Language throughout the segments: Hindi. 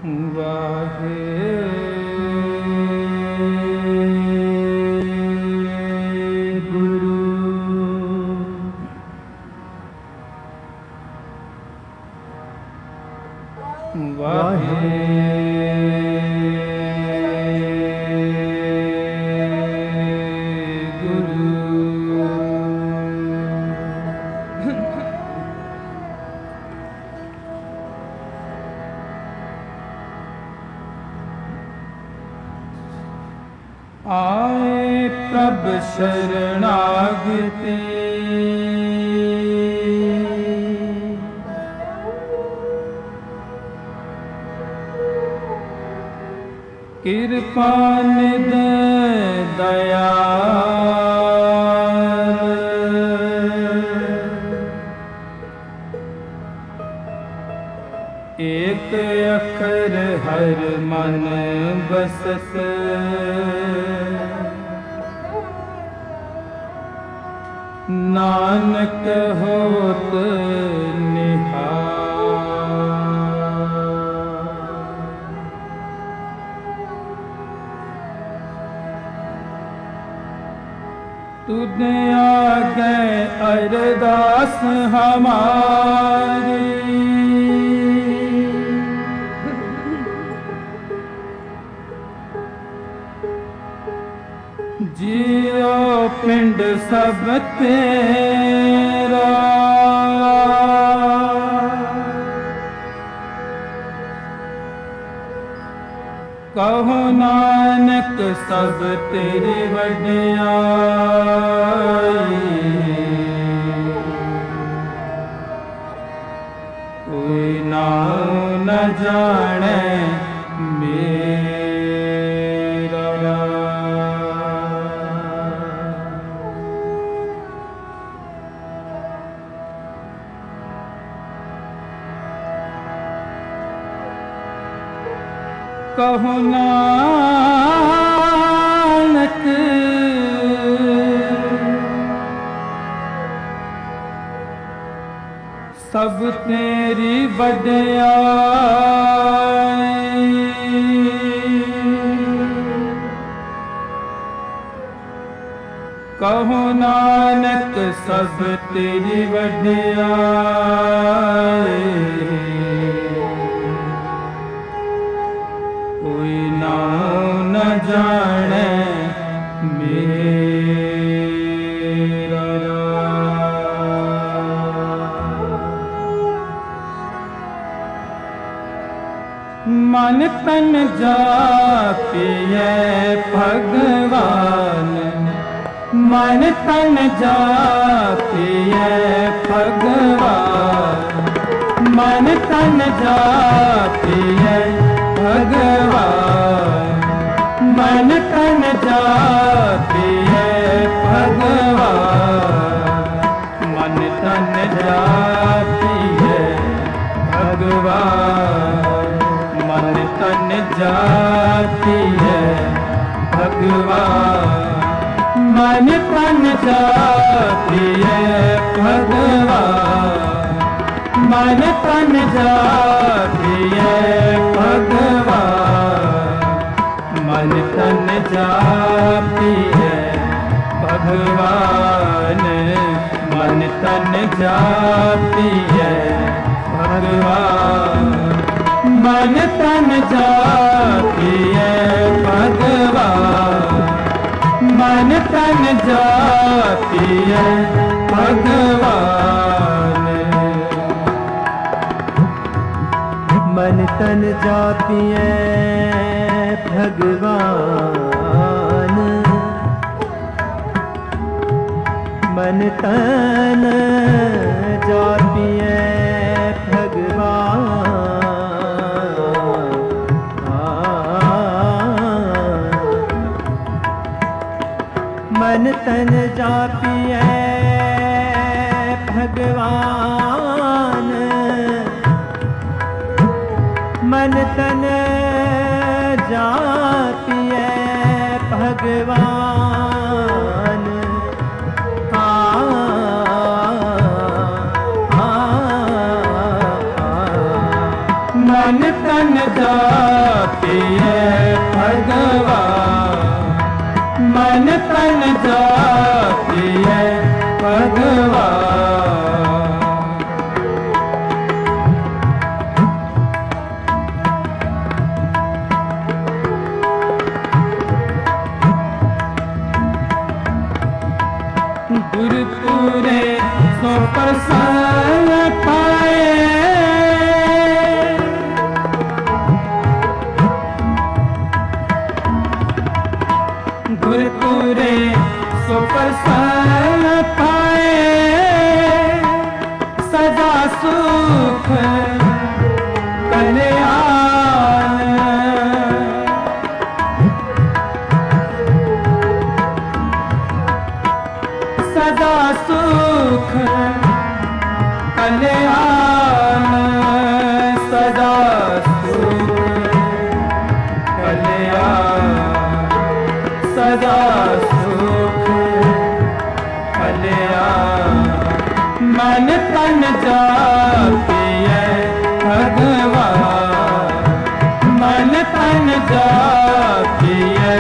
आए प्रभ शरणागति कृपा निध दया एक अखर हर मन बसत नानक होत निहाल। तुझे आगे अरदास हमारी जियो पिंड सब तेरा कहो नानक सब तेरी वड्याई। कोई नाम न जाने मेरा। कहो नानक सब तेरी वड्याई। कहो नानक सब तेरी वड्याई। कोई नाम न जाने मेरा। मन तन जापिए भगवान मन तन जापिए भगवान मन तन जापिए भगवान मन तन जापिए भगवान मन तन जापिए भगवान मन तन जापिए भगवान मन तन जापिए भगवान मन तन जापिए भगवान मन तन जापिए भगवान मन तन जापिए भगवान मन तन जापिए भगवान मन तन जापिए भगवान मन तन जापिए भगवान मन तन जापिए मन तन जापिए भगवान मन तन जापिए भगवान मन तन तन जापिए भगवान, मन तन जापिए भगवान। गुरुपुरे सो प्रसन्न पाए, गुरुपुरे सो प्रसन्न पाए, सदा सुख कल्याण, सदा सुख कल्याण, सदा सुख कल्याण, सदा सुख कल्याण। मन तन जापिए भगवान, मन तन जापिए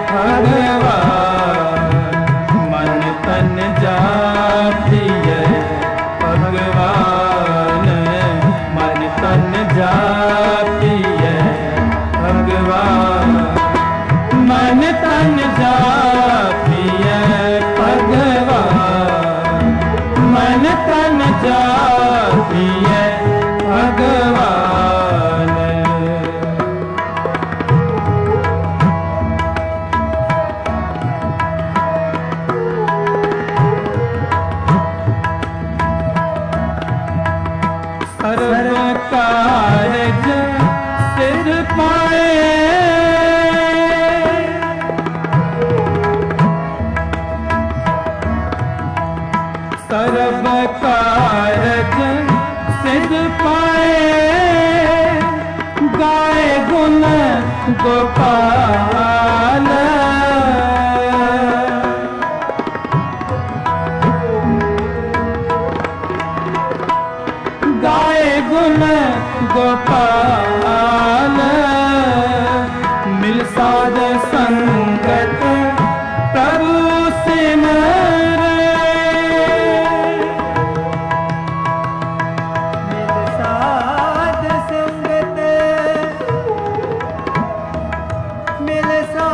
भगवान, मन तन जापिए भगवान, मन तन जापिए भगवान, मन तन जापिए भगवान, मन तन जापिए भगवान। सर्व कारज सिद्ध पाए, सर्व कारज सिद्ध पाए, गाए गुण गोपाल, गाए गुण गोपाल, मिल साध संगत प्रभु सिमरे, मिल साध संगत, मिल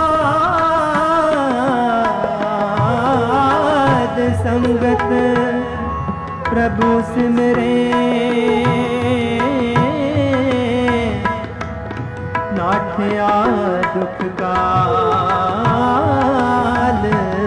साध संगत प्रभु सिमरे, नाठया दुख काल,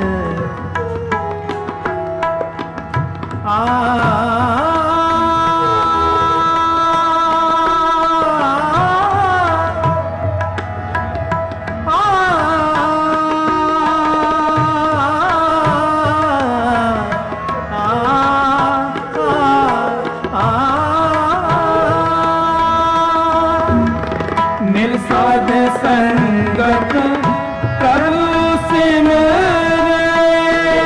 मिल साध संगत प्रभु सिमरे,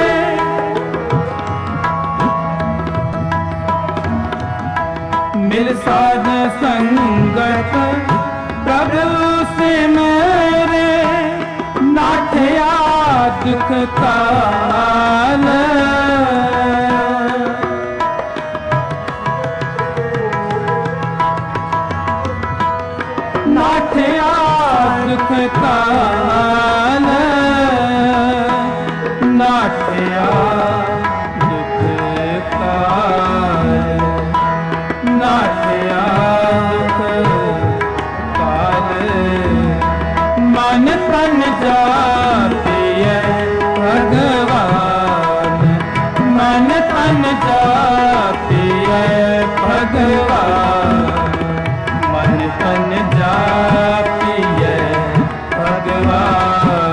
मिल साध संगत प्रभु सिमरे, नाठया दुख काल, नाठया दुख काल, नाठया दुख काल, नाठया दुख काल। मन तन जापिए भगवान, मन तन जापिए भगवान, मन तन जापिए भगवान,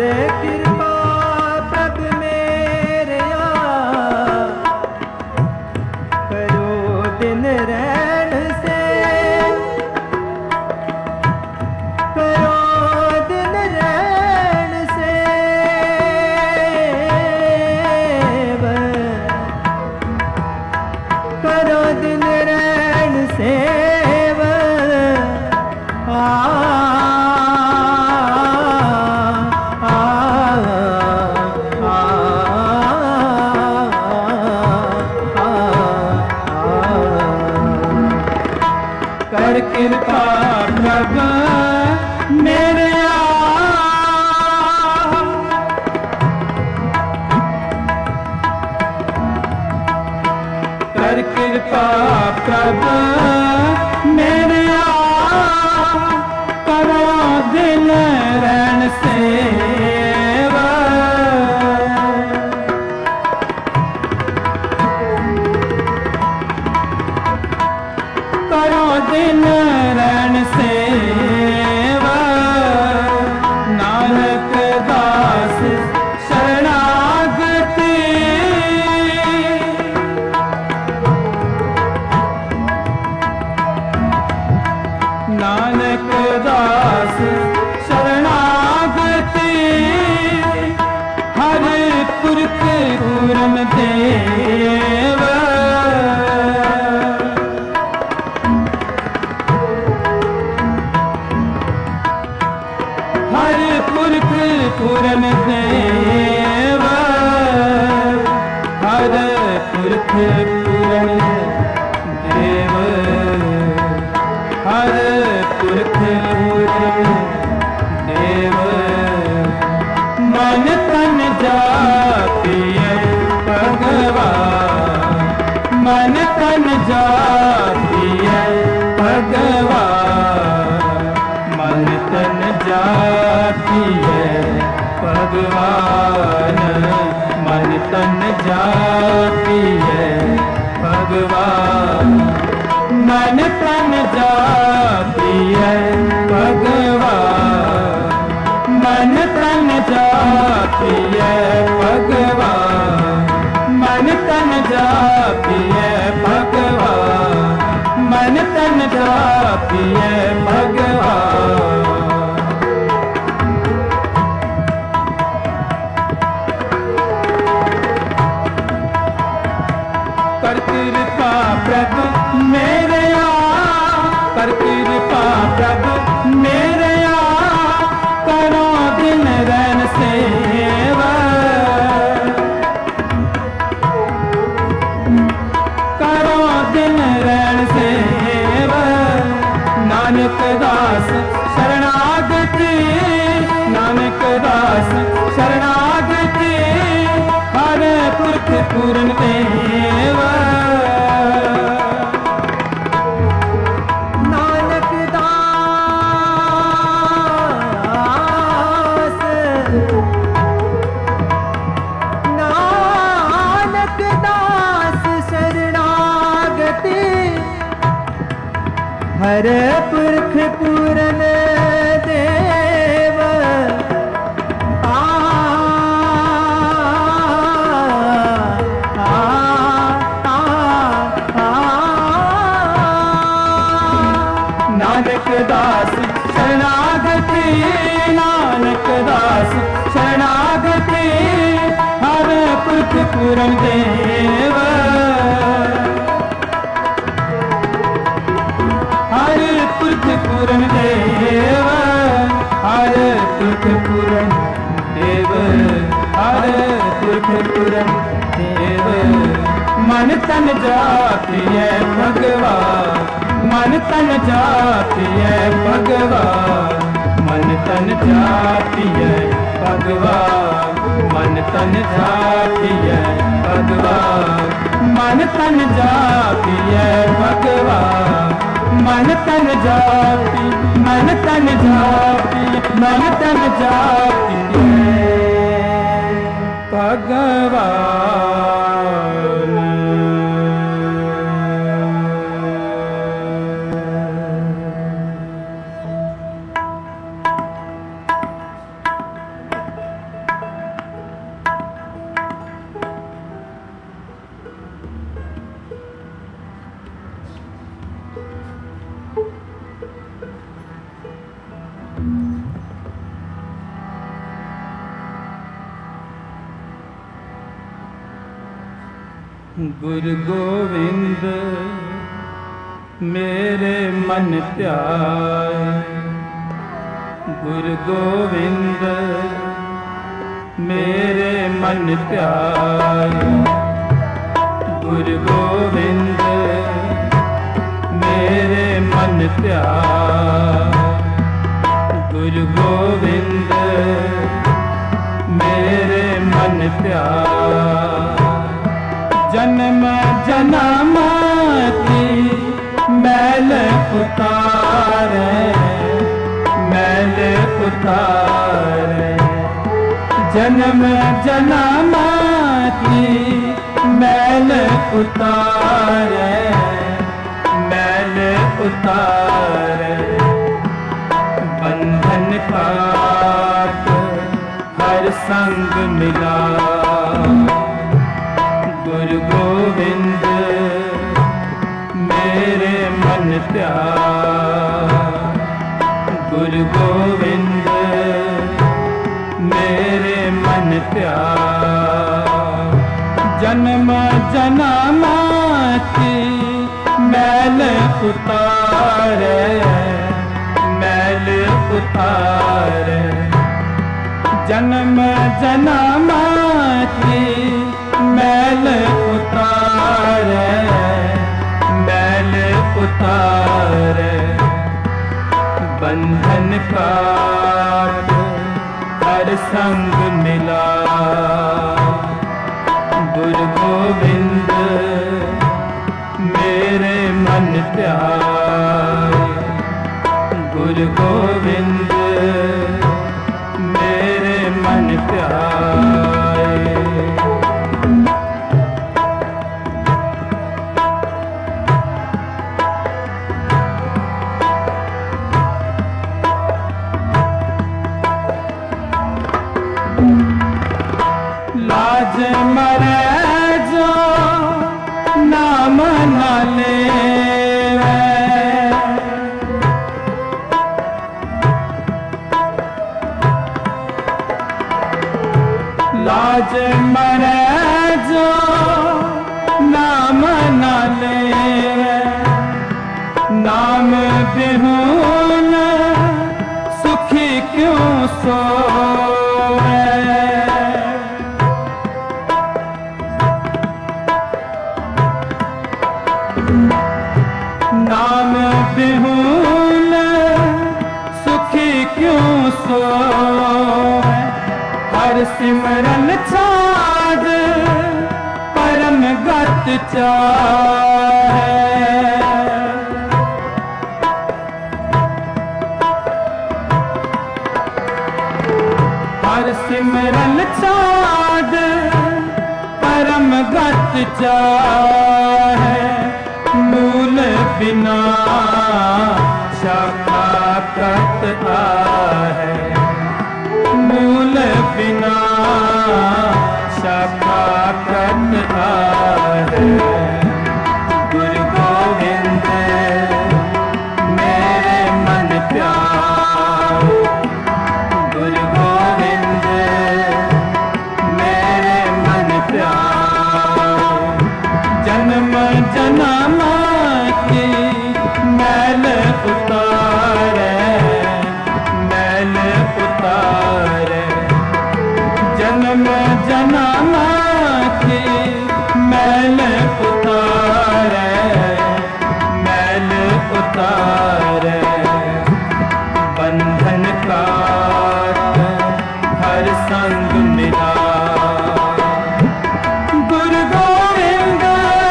कृपा प्रभ मेरया, करो दिन रैन से, करो दिन रैन से, करो दिन रैन से। कर कृपा प्रभु मेरे कर कृपा प्रभु मेरे करो दिल रैन सेवा, करो दिल रैन सेवा। नानक दास शरणागति, नानक दास शरणागति, हर पुरख पूरन देव, हर पुरख पूरन देव, हर पुरख पूरन देव, हर पुरख पूरन देव। मन तन जापिए भगवान, मन तन जापिए भगवान, मन तन जापिए भगवान, मन तन जापिए भगवान, मन तन जापिए भगवान, मन तन जापिए भगवान, मन तन जापिए भगवान, मन तन जापिए भगवान। कर कृपा प्रभु मेरे कर कृपा प्रभु मेरे करो दिन रैन सेवा, करो दिन रैन सेवा। नानक दास शरणागति, नानक दास शरणागति, हर पुरख पूरन देवा, नानक दास, नानक दास शरणागति, हर पुरख पूरन देव। नानक दास शरणागति, नानक दास शरणागति, हर पुरख पूरन देव, हर पुरख पूरन देव, हर पुरख पूरन देव, हर पुरख पूरन देव। मन तन जापिए भगवान, मन तन जापिए भगवान, मन तन जापिए भगवान, मन तन जापिए भगवान, मन तन जापिए भगवान, मन तन जापी, मन तन जापी, मन तन जापिए भगवान। गुरु गोविंद मेरे मन ध्याए, गुरु गोविंद मेरे मन ध्याए, गुरु गोविंद मेरे मन ध्याए, गुरु गोविंद मेरे मन ध्याए। जन्म जन्म की मैल उतारे, मैल उतारे, जन्म जन्म की मैल उतारे, मैल उतारे। बंधन काट हर संग मिला, गुरु गोविंद मेरे मन ध्याए, गुरु गोविंद मेरे मन ध्याए। जन्म जन्म की मैल उतारे, मैल उतारे, जन्म जन्म की मैल उतारे, मैल उतारे। बंधन काट हर संग मिला, गुरु गोविंद मेरे मन ध्याए, गुरु गोविंद मेरे मन ध्याए। लाज मरे जो नाम न लेवे, लाज मरे जो नाम न लेवे, नाम बिहुन सुखी क्यों सोवे। नाम बिहुन सुखी क्यों सोवे। हर सिमरन छाड़ परम गत चाहे, हर सिमरन छाड़ परम गत चाहे। मूल बिना शाखा कत आहे, मूल बिना शाखा कत आहे। गुरु गोविंद मेरे मन ध्याए, गुरु गोविंद मेरे मन ध्याए। जन्म जन्म की मैल उतारे, मैल उतारे, जन्म जन्म की मैल उतारे, मैल उतारे। बंधन काट हर संग मिला, गुरु गोविंद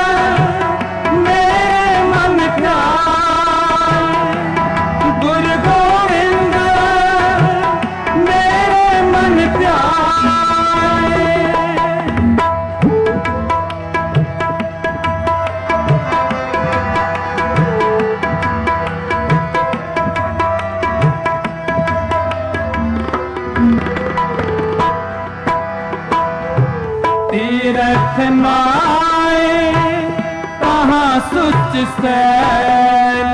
मेरे मन ध्याए, गुरु गोविंद मेरे मन ध्याए। तीरथ माए कहाँ सुच सैल,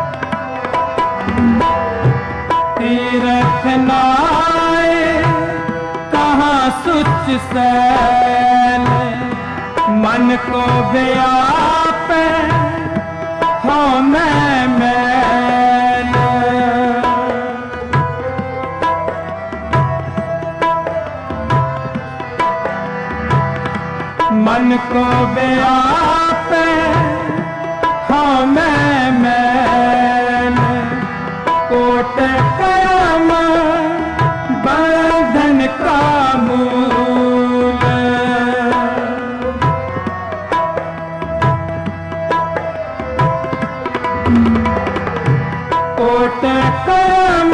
तीरथ नाए सैल मन को व्यापे हो मैं मैल। मन को व्यापे हो मैं मैल। कोट कर्म बंधन का मूल। कोट कर्म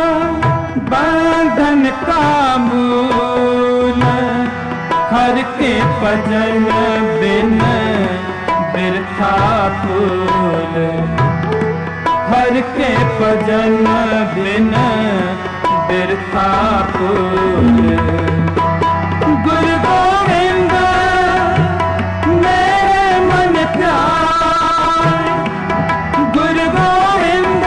बंधन का मूल। हर के भजन बिन बिरथा फूल। हर के भजन बिन बिरथा फूल। गुरु गोविंद मेरे मन प्यार। गुरु गोविंद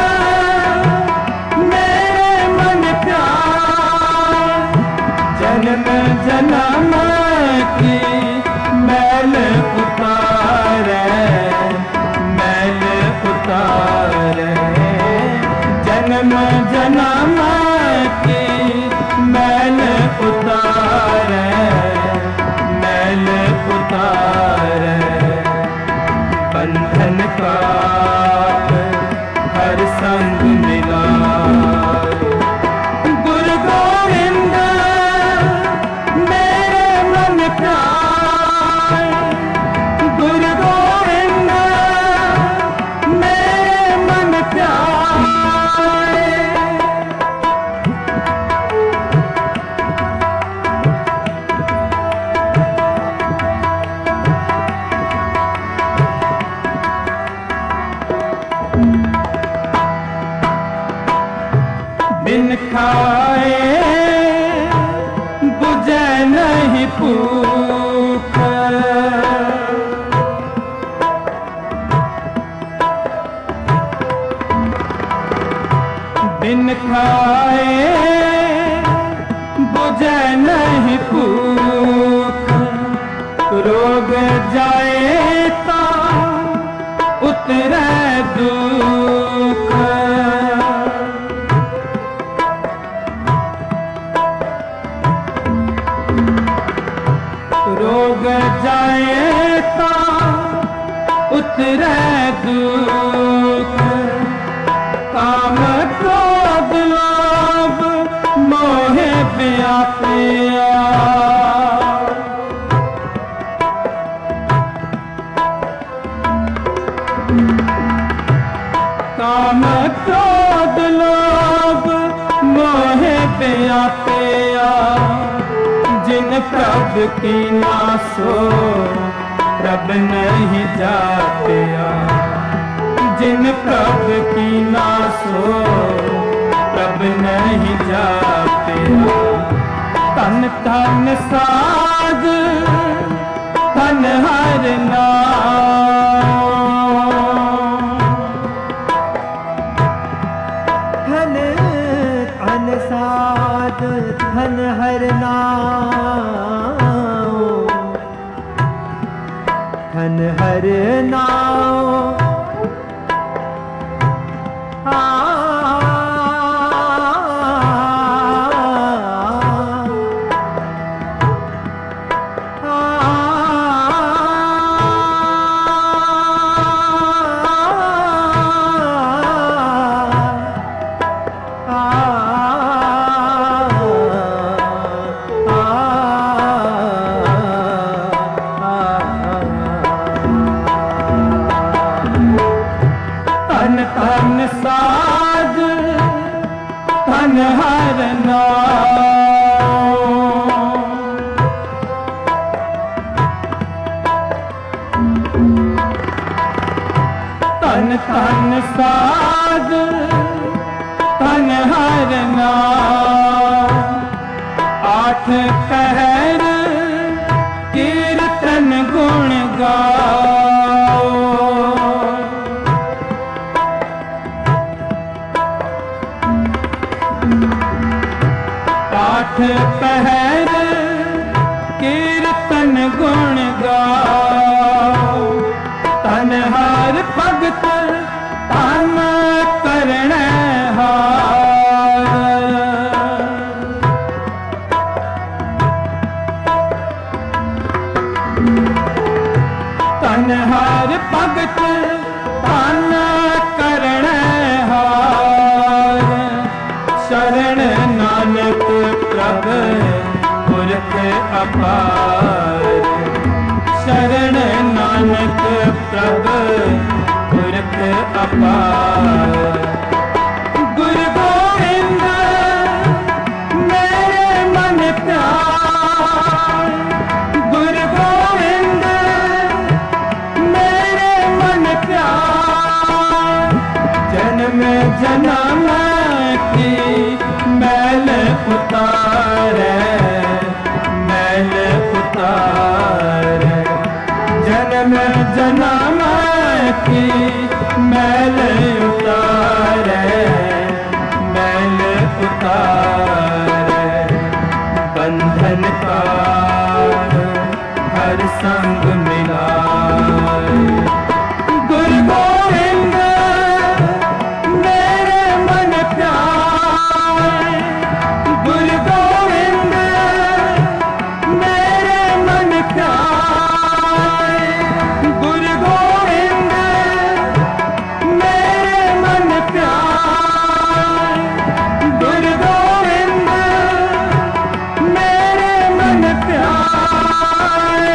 मेरे मन प्यार। जन्म जन्म की मैल उतारे। मैल उतारे। जन्म जन्म की मैल उतारे। मैल उतारे। बंधन का हर संग मिला। गुरु गोविंद मेरे मन प्यार। गुरु गोविंद मेरे मन प्यार। बिन खाए बुझे नहीं भूख। बिन खाए बुझे नहीं भूख। रोग जाए तो उतरे दुख। रोग जाए तो उतरे दुख। काम क्रोध लोभ मोह व्यापिया। काम क्रोध लोभ मोह व्यापिया। जिन प्रभु की नासो प्रभ नहीं जातिया। जिन प्रभु की नासो प्रभ नहीं जातिया। तन तन साध तन हर नाम। धन धन साध धन हर नाम। धन हर नाम। तन तन साध तन हर नाम। तन तन साध तन हर नाम। आठ पहर कीर्तन गुण गाओ। आठ पहर गुण गाओ। तन हर भगत तन करण हार। तन हर भगत तन करण हार। शरण नानक प्रभ पुरख अपार। शरण नानक प्रभ पुरख अपार। गुरु गोविंद मेरे मन प्यार। गुरु गोविंद मेरे मन प्यार। जन्म जन्म की मैल उतारे, मैल उतारे। जन्म जन्म की मैल उतारे, मैल उतारे। बंधन पार हर संग मिलाए। गुरु गोविंद मेरे मन प्यार। गुरु गोविंद मेरे मन प्यार। गुरु गोविंद मेरे मन प्यार। गुरु गोविंद मेरे मन प्यार।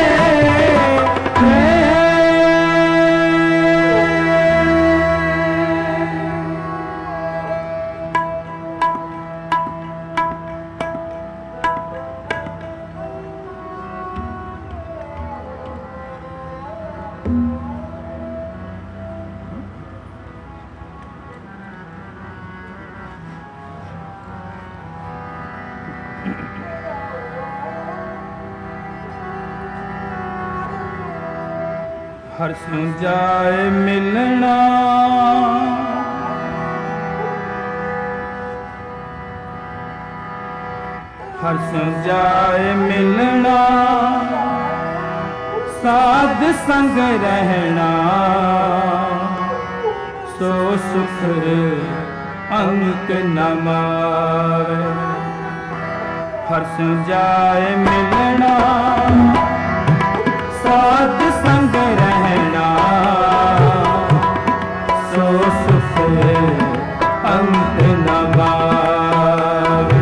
हर्ष जाए मिलना, हर्ष जाए मिलना। साध संग रहना, सो सुख अंक न मावे। हर्ष जाए मिलना, साध संग रहना, सो सुख अंत न मावे।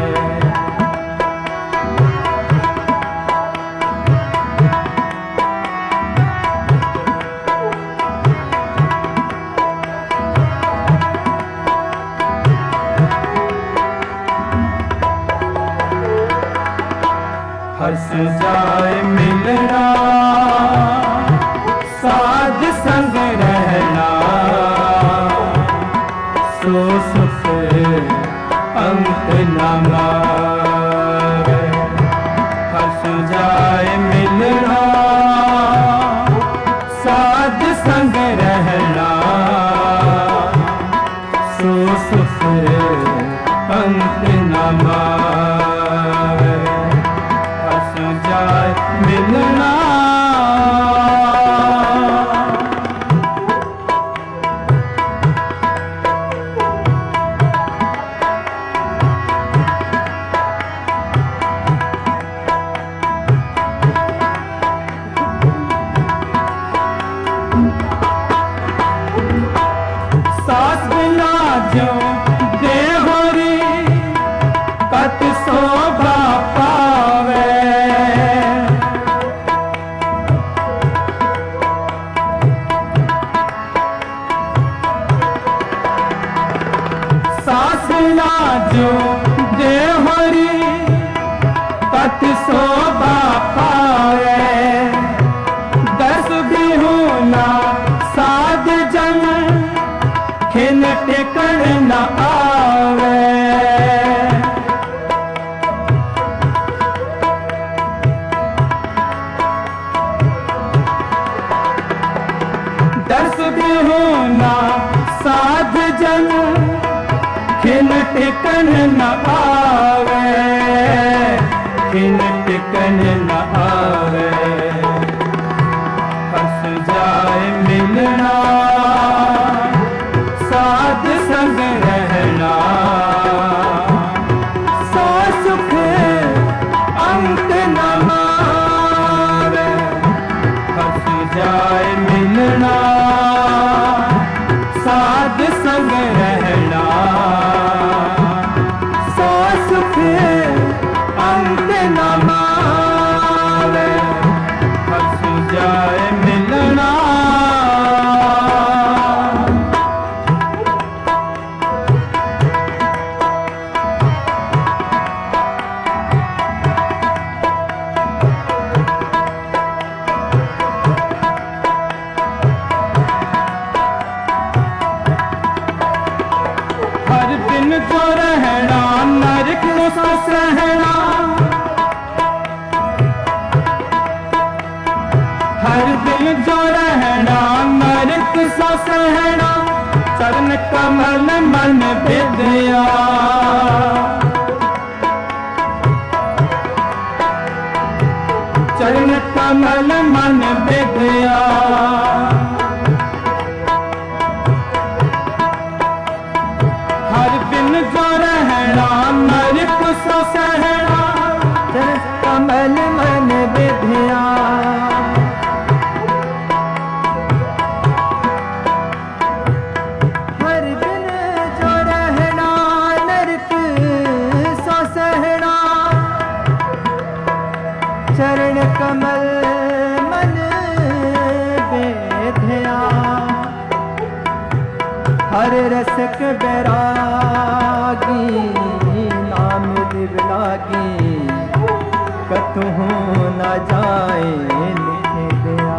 हर्ष जाए मिलना, साध संग रहना, सो सुख अंत न मावे। हर्ष जाए मिलना, साध संग रहना, सो सुख अंत न मावे। हर्ष जाए मिलना, सास बिना जो देहोरी कत शोभा पावे। सास बिना जो देहोरी कत शोभा पावे। दस भी होना साध जन खिन टेकन न आवे। दस भी होना साध जन खिन टेकन न आवे। खिन टेकन न आवे। संग रहना, सो सुख अंत न मावे, हर्ष जाए मिलना। जो रहना नरक सो सहना, हर दिन जो रहना नरक सो सहना, चरण कमल मन विद्या, चरण कमल मन विद्या, जो रहना नरक सो सहना, चरण कमल मन विद्या, हर दिन जो रहना नरक सो सहना, चरण कमल मन विद्या, हर रसक बैरागी नाम लिव लागी, कतहु न जाए निज दया।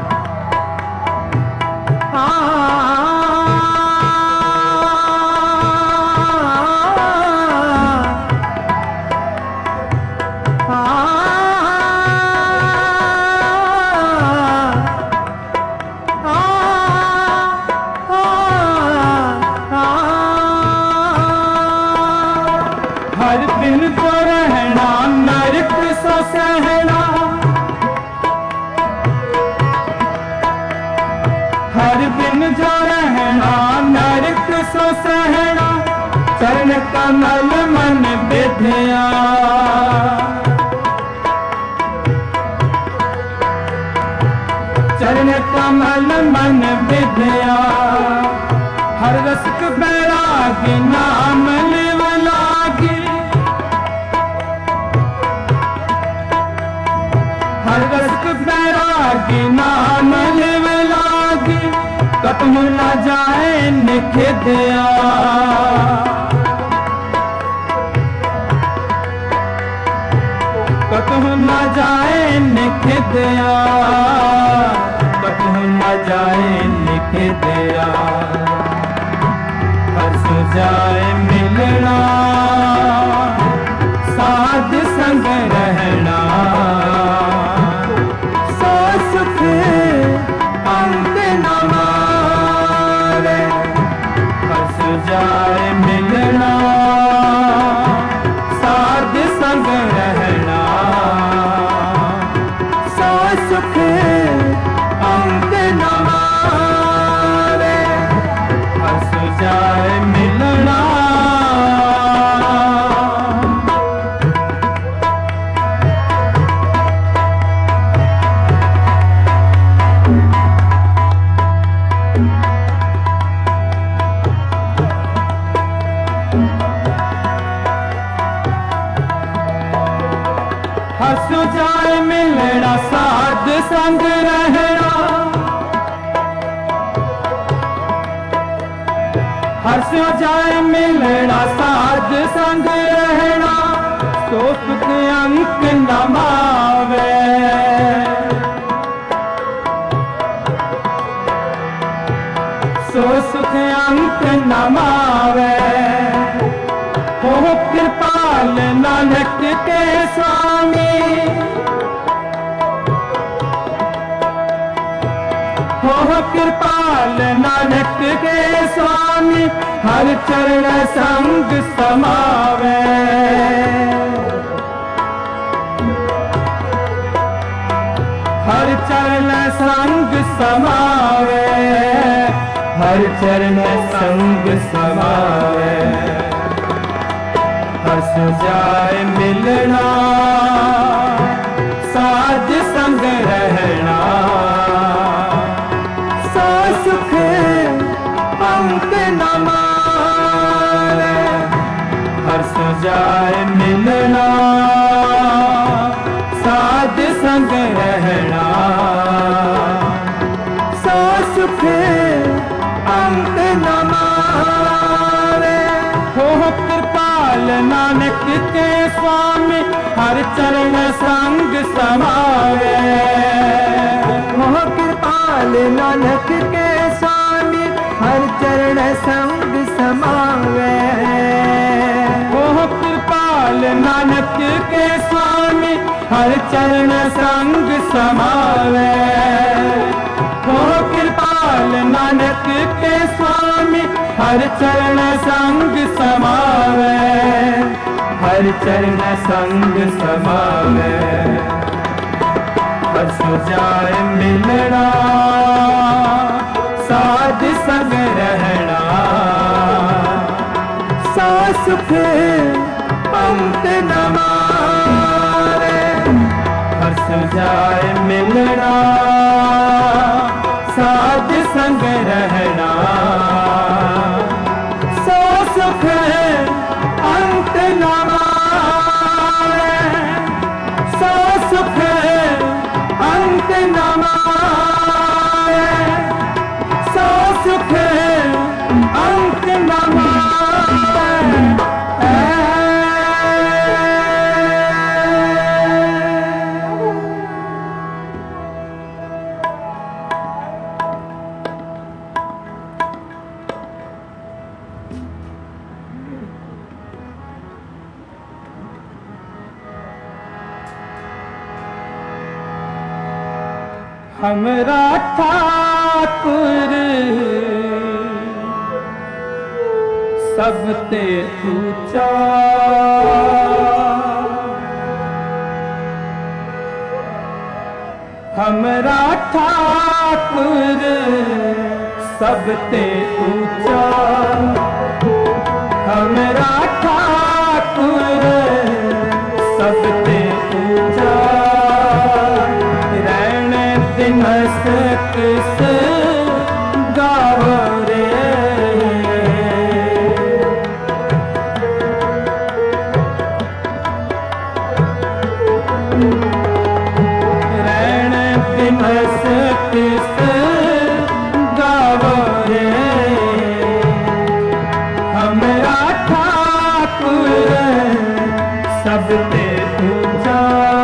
हर दिन जो रहना नरक सो सहना, हर दिन जो रहना नरक सो सहना, चरण कमल मन विद्या, चरण कमल मन विद्या, हर रसक बैरागी नाम लिव लागी, हर रसक बैरागी नाम लिव लागी, कतहु न जाए निखिद्या, कतहु न जाए निखिद्या, कतहु न जाए निखिद्या, हर्ष जाए मिलना, साध संग रहना, सो सुख अंत न मावे, हर्ष जाए मिलना, साध संग रहना, सो सुख अंत न मावे, हर्ष जाए मिलना। हर्ष जाए मिलना, साध संग रहना, हर्ष जाए मिलना, साध संग रहना, सो सुख अंक न मावे, सो सुख अंक न मावे, हो कृपाल नानक के स्वामी, हो कृपाल नानक के स्वामी, हर चरण संग समावे, हर चरण संग समावे, हर चरण संग समावे, हर्ष जाए मिलना, साध संग रहना, सो सुख अंत न न मारे। हो कृपाल नानक के स्वामी हर चरण संग समावे। हो कृपाल नानक के स्वामी हर चरण संग समावे। हो कृपाल नानक के स्वामी हर चरण संग समावे। हो कृपाल नानक के स्वामी हर चरण संग समावे। हर चरण संग समावे। बस जाए मिलना साध संग रहना। सा सुख अंत न मारे। हर्ष जाए मिलना साध संग रहना। सा सुख अंत न मारे। सा सुख अंत न मारे। सा सुख अंत न मारे। हमरा ठाकुर सबते ऊंचा। हमरा ठाकुर सबते ऊंचा। हमरा ठाकुर सबते ऊंचा। दिनस किस गावो रे। रैन दिनस किस गावो रे। हमरा ठाकुर सबते ऊंचा।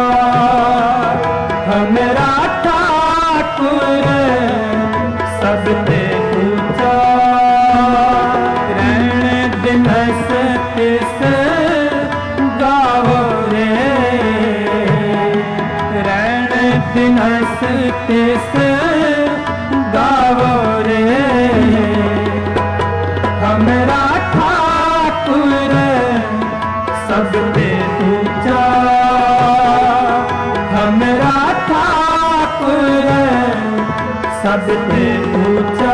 हमरा सबते ऊंचा। रैन दिनस किस गावो रे। रैन दिनस किस गावो रे। हमरा ठाकुर सबते ऊंचा। हमरा ठाकुर सबते ऊंचा।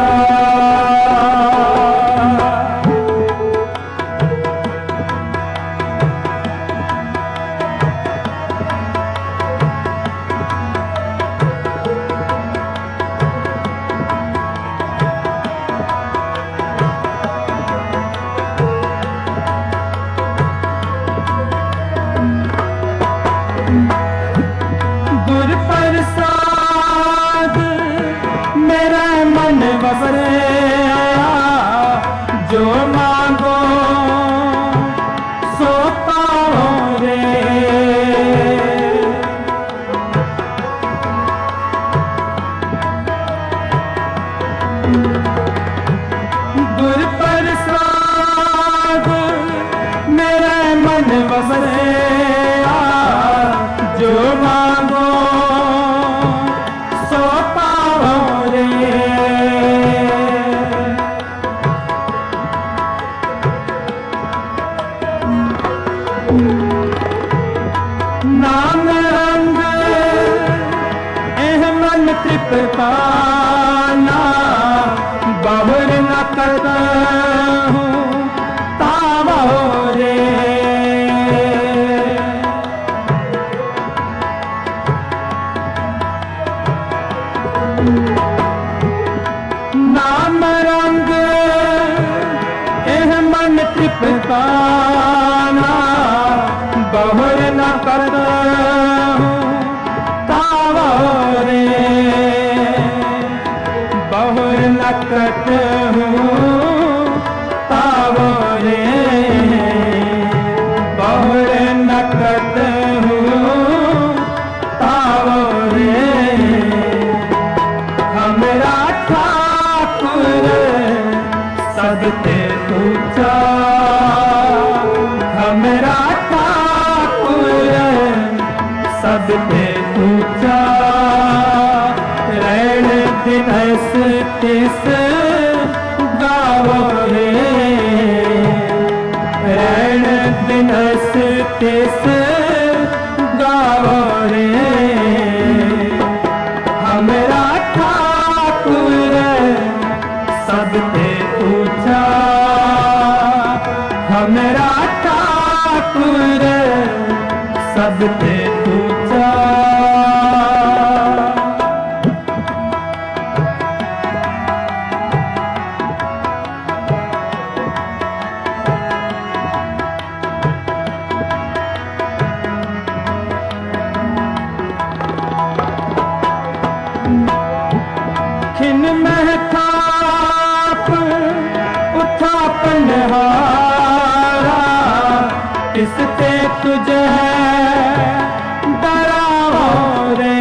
गुर प्रसाद मेरा मन बसरे। जो मांगो सो पाओ रे। गुर प्रसाद मेरा मन बसरे। जो मांगो सो पाओ रे। नाम रंग एह मन तृप्ताना। बहुर न करता हूँ तावो रे। नाम रंग एह मन तृप्ताना। बहुर न करता हूँ तावो रे। बहुर न करता हूँ सबते ऊंचा हमरा ठाकुर सबते ऊंचा रैण दिनस तिस गावो रे रैण दिनस तिस गावो रे हमरा ठाकुर सबते ऊंचा हमरा ठाकुर सबते ऊंचा खिन महताप उठा पन्हारा इससे तुझे डरावो रे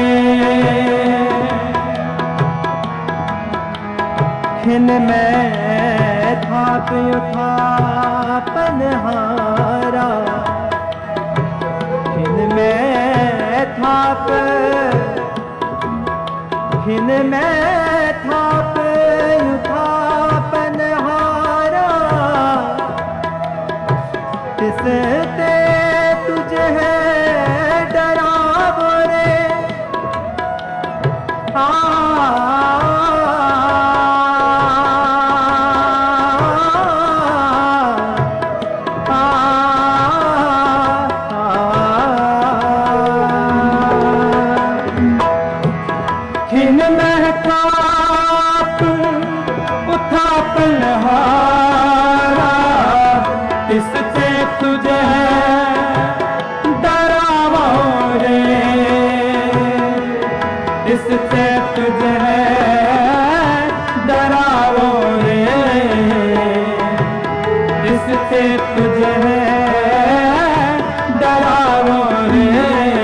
खिन में थाप उठा पन्हारा खिन में थाप खिन में थाप उठा पन्हारा तिसते तुझे डरावो रे खिन महताप उठा पन्हारा इससे तुझे डरावो रे इससे तुझे डरावो रे इससे तुझे डरावो रे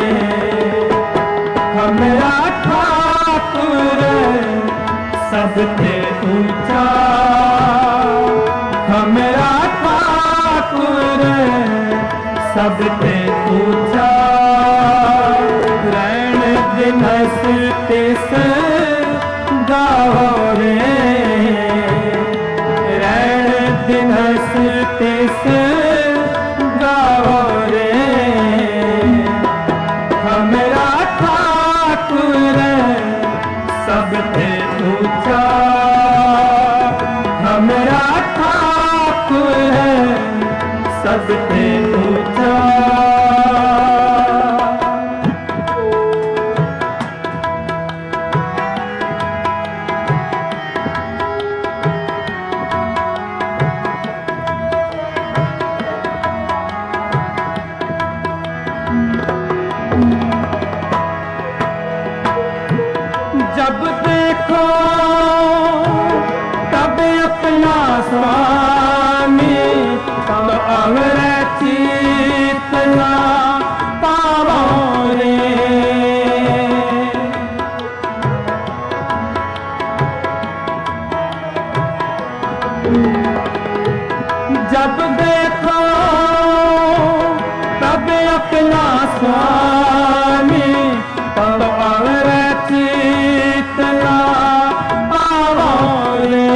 हमरा ठाकुर सबते ऊंचा हमरा ठाकुर सबते ऊंचा रैण दिनस तिस गावो रे रैण दिनस तिस गावो रे हमरा ठाकुर सबते ऊंचा हमरा ठाकुर सबते ऊंचा जब देखो तब अपना स्वामी तो अवर चेतना पावो रे जब देखो तब अपना स्वामी तो अवर चेतना पावो रे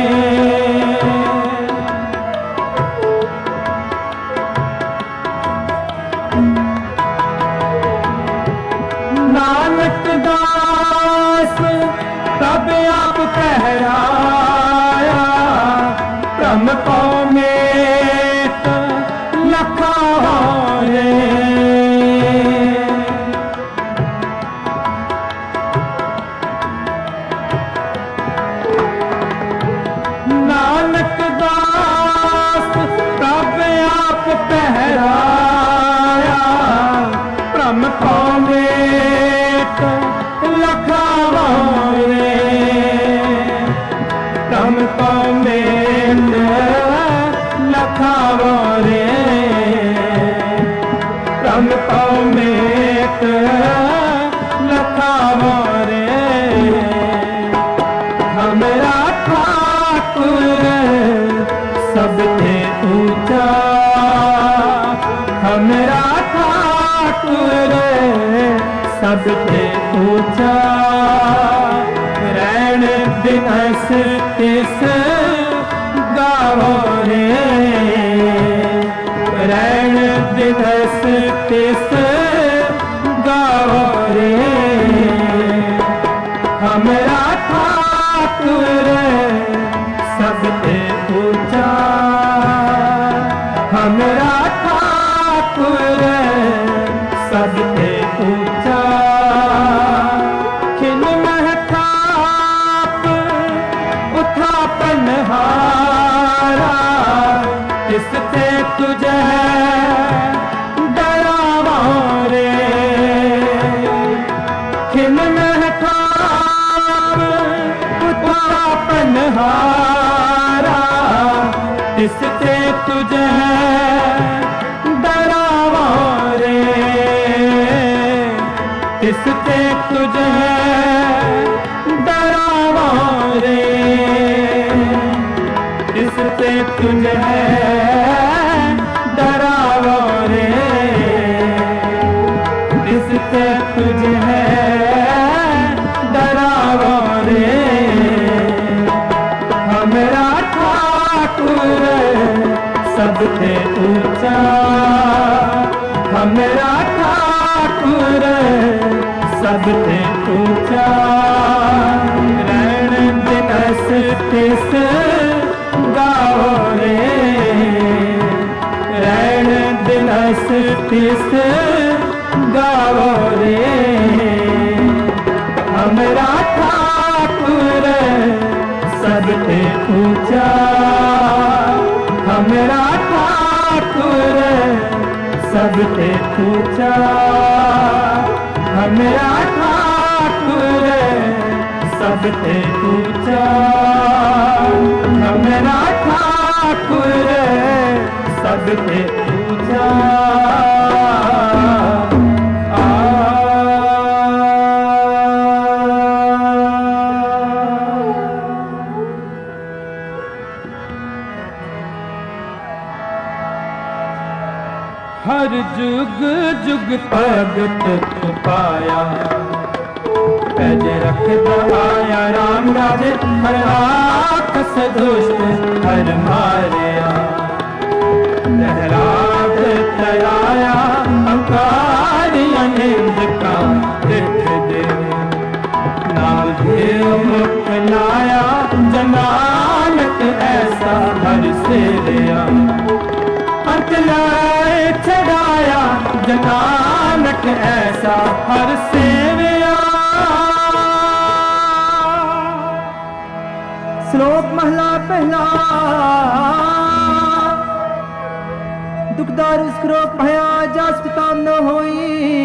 नानक दास तब आप कहराया ब्रह्म को में लखा रे नानक दास तब आप पहराया ब्रह्म को में लखा रे ब्रह्म को में लखा रे ब्रह्म को में लखा रे हमरा ठाकुर तिस गाओ रे। हमरा ठाकुर सबसे ऊंचा, हमरा ठाकुर सबसे ऊंचा। खिन महताप उठापन हारा, इससे तुझे डरावा रे। खिन महताप उठापन हारा, इससे तुझे डरावा रे। इससे तुझे डरावा रे। इससे तुझे डरावा रे। इससे तुझे डरावा रे। हमरा ठाकुर सबसे ऊंचा, हमरा ठाकुर सबसे ऊंचा। रण दिनस तिस गाओ रे। रण दिनस तिस गाओ रे। हमरा ठाकुर सबसे ऊंचा, हमरा ठाकुर सबसे ऊंचा। हमरा ठाकुर सबसे ऊंचा। हमरा ठाकुर सबसे ऊंचा। हर जुग जुग भगत पाया, पैज रखदा आया राम राजे। हर राक्षस दुष्ट हर मारिया, प्रहलाद तराया अंकारी अनिंद का दिख दे। नाम देव मुख लाया जनानक ऐसा हर से लिया। अंत लाए छड़ाया जनानक ऐसा हर सेविया। श्लोक महला पहला। दुखदार स्क्रोक भया जास पिताम न होई।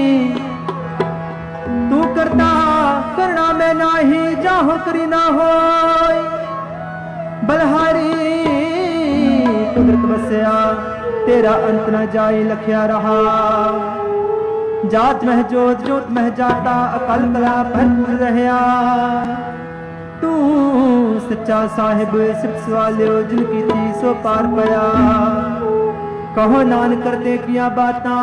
तू करता करना में नाही, जाहो करी ना होई। बलहारी कुदरत बसया, तेरा अंत न जाए लखया रहा। जात मह जोत जोत मह जाता, अकल कला भरपूर रहया। तू सच्चा साहिब सिर्फ सवालियो, जिनकी थी सो पार पया। कहो नान करते किया बाता,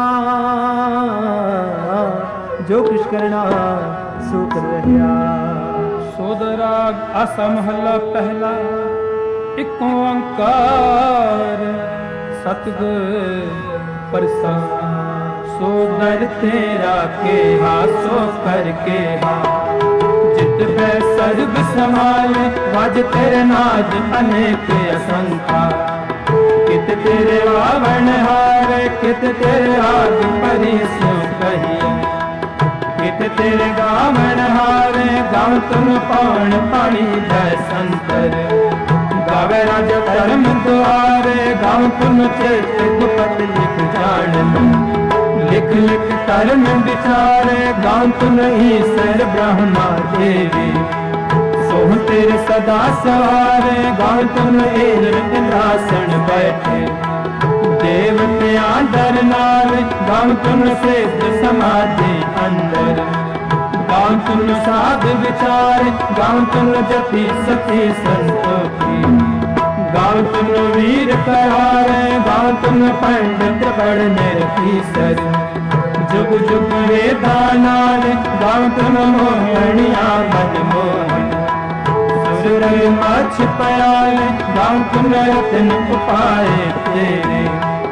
जो कुछ करना सो कर रहया। सोदराग आसा महला पहला। एक ओंकार सतगुर प्रसाद। सोदर तेरा के हासो करके हा। जित पे सर्व समाल वाज तेरे नाद अनेक असंख्या। कित तेरे रावण हारे, कित तेरे आग परी सो कही। कित तेरे गावण हारे, गाँव तुम पाण पाणी जय संतर। गावे राजा धर्म द्वारे, गाँव तुम चेत गुपत लिख जान। लिख लिख कर्म विचारे, गाँव तुम ईश्वर ब्रह्मा देवी। सोह तेरे सदा सवारे, गाँव तुम इंद्रासन बैठे। देवत्या दर नार, गाँव तुम सिद्ध समाधि अंदर। गाँव तुम साध विचार, गाँव तुम जपी सती संतोखी। गाँव तुम वीर करारे, गाँव तुम पंडित बड़ निर्भीसर। जुग जुग वेदानार, गाँव तुम मोहनिया मनमोहन। सुर मछ पयाल, गाँव तुम रत्न उपाय तेरे।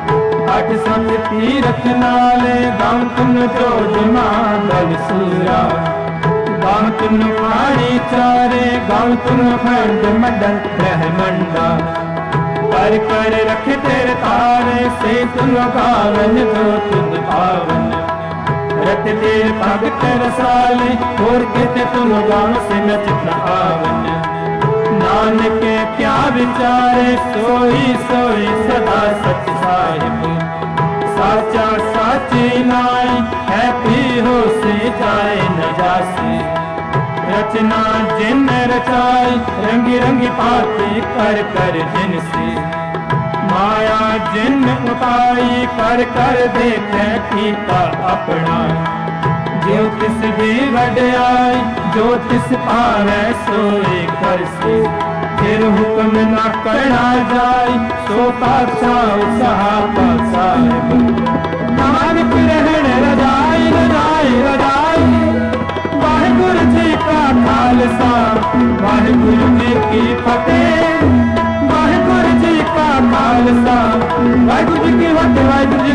अठ सत तीरथ नाले गाँव तुम जो जमान दल सूरा गाँव तुम पानी चारे गाँव तुम खंड मंडल ब्रह्मंडा पर कर रख तेरे तारे से तुम गावन जो तुम पावन रट तेरे भगत रसाले और कहते तुम गाँव से नचत आवन नानक क्या विचारे सोई सोई सदा सच साहिब साचा साची नाई है भी हो से जाए न जासी रचना जिन रचाई रंगी रंगी पाती कर कर जिन से माया जिन उताई कर कर देखे कीता अपना जो तिस भी वड्याई जो तिस पावे सोए कर से फिर हुक्म न करना जाए सो पातशाह साहब साहिब नानक रहन रजाई रजाई रजाई वाहिगुरु जी का खालसा वाहिगुरु जी की फतेह वाहिगुरु जी का खालसा वाहिगुरु जी की फतेह वाहिगुरु